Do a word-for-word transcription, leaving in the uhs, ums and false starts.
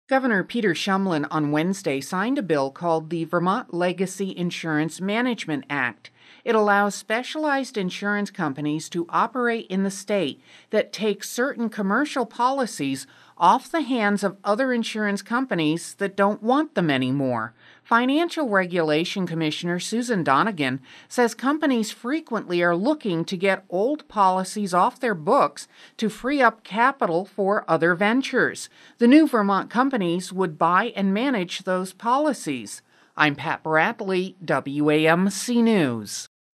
Governor Peter Shumlin on Wednesday signed a bill called the Vermont Legacy Insurance Management Act. It allows specialized insurance companies to operate in the state that take certain commercial policies off the hands of other insurance companies that don't want them anymore. Financial Regulation Commissioner Susan Donegan says companies frequently are looking to get old policies off their books to free up capital for other ventures. The new Vermont companies would buy and manage those policies. I'm Pat Bradley, W A M C News.